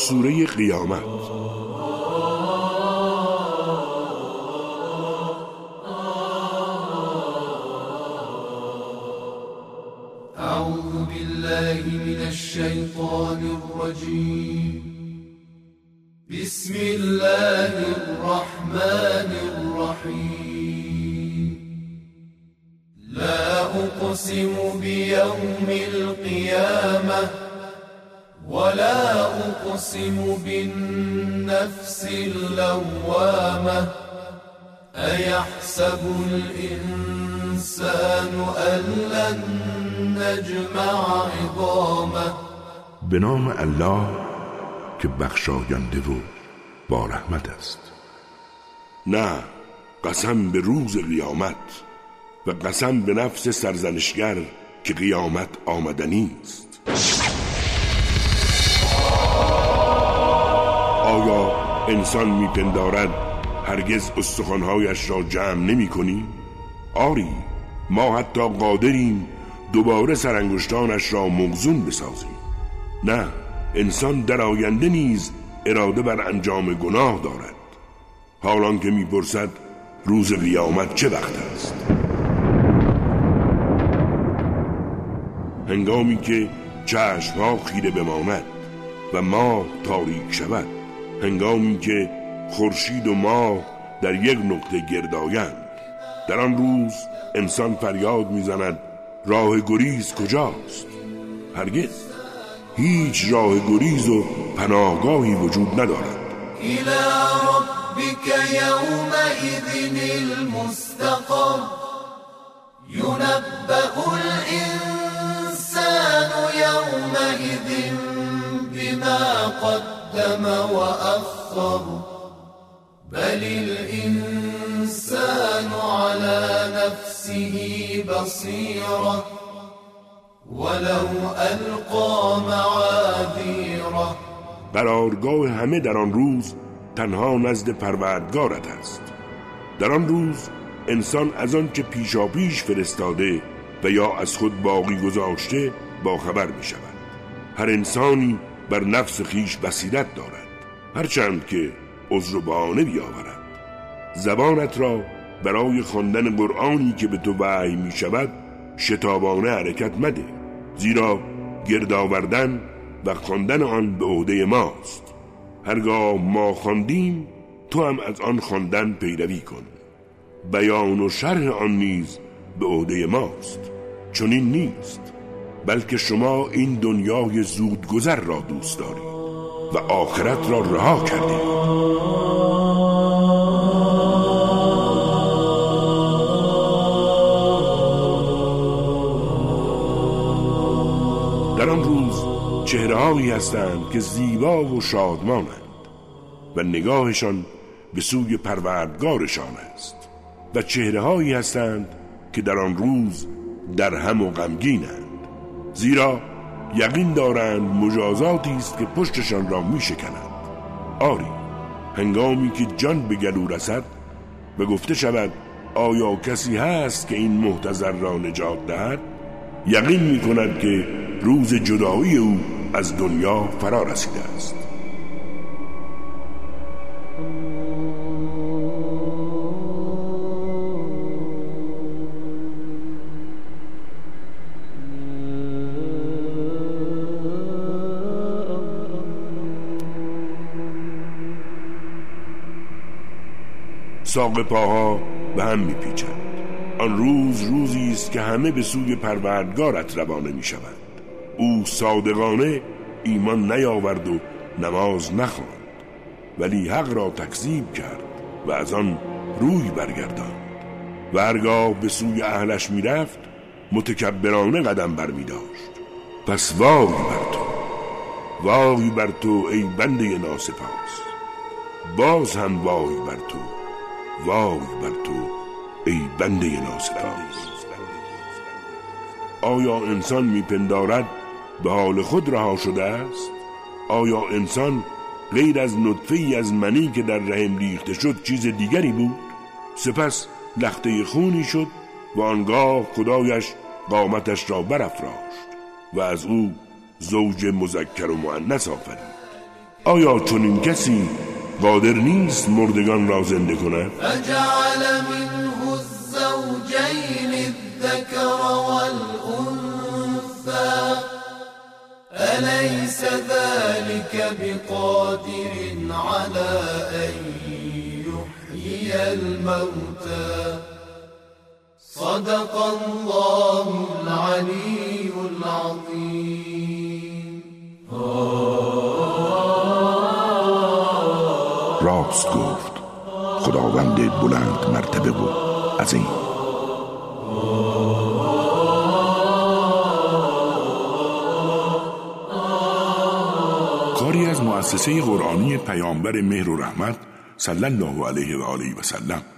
سوره قیامت. اعوذ بالله من الشیطان الرجیم. بسم الله الرحمن الرحیم. لا اقسم بیوم القیامة ولا اقسم بالنفس اللوامة ایحسب الانسان ان لن نجمع عظامه. به نام الله که بخشاینده و با رحمت است. نه، قسم به روز قیامت و قسم به نفس سرزنشگر که قیامت آمدنی است. آیا انسان میپندارد هرگز استخوانهایش را جمع نمی کنی؟ آری، ما حتی قادریم دوباره سرانگشتانش را موزون بسازیم. نه، انسان در آینده نیز اراده بر انجام گناه دارد، حالان که میپرسد روز قیامت چه وقت است. هنگامی که چشمها خیره بماند و ماه تاریک شود، هنگامی که خورشید و ماه در یک نقطه گردآیند، در آن روز انسان فریاد میزند راه گریز کجاست؟ هرگز هیچ راه گریز و پناهگاهی وجود ندارد. إلی ربک یومئذ المستقر ینبأ الانسان یومئذ بما قدم وأخر بل الانسان على نفسه بصیرة ولو القى معاذیره. قرارگاه همه در آن روز تنها نزد پروردگارت است. در آن روز انسان از آن که پیشا پیش فرستاده و یا از خود باقی گذاشته با خبر می شود. هر انسانی بر نفس خیش بصیرت دارد، هرچند که عذر و بهانه بیاورد. زبانت را برای خواندن قرآنی که به تو وحی می شود شتابانه حرکت مده، زیرا گرد آوردن و خواندن آن به عهده ماست. هرگاه ما خواندیم تو هم از آن خواندن پیروی کن. بیان و شرح آن نیز به عهده ماست. چون این نیست، بلکه شما این دنیای زودگذر را دوست دارید و آخرت را رها کردید. در آن روز چهره‌هایی هستند که زیبا و شادمانند و نگاهشان به سوی پروردگارشان است، و چهره‌هایی هستند که در آن روز درهم و غمگینند، زیرا یقین دارند مجازاتی است که پشتشان را می‌شکند. آری، هنگامی که جان به گلو رسد و گفته شود آیا کسی هست که این محتضر را نجات دهد، یقین می‌کند که روز جدایی او از دنیا فرا رسیده است. ساق پاها به هم میپیچند. آن روز روزی است که همه به سوی پروردگارت روانه میشوند. او صادقانه ایمان نیاورد و نماز نخواند، ولی حق را تکذیب کرد و از آن روی برگرداند و هرگاه به سوی اهلش میرفت متکبرانه قدم برمیداشت. پس وای بر تو، وای بر تو ای بنده ناسپاس. باز هم وای بر تو، وای بر تو ای بنده ناسپاس. آیا انسان میپندارد به حال خود رها شده است؟ آیا انسان غیر از نطفه‌ای از منی که در رحم ریخته شد چیز دیگری بود؟ سپس لخته خونی شد و آنگاه خدایش قامتش را برافراشت و از او زوج مذکر و مؤنث آفرید. آیا چنین کسی قادر نیست مردگان را زنده کند؟ فجعل منه الزوجین الذکر والانثى أليس ذلك بقادر على أن يحيي الموتى صدق الله العلي العظيم. راست گفت خداوند بلند مرتبه و عظیم. کاری از مؤسسه قرآنی پیامبر مهر و رحمت صلی الله علیه و آله و سلم.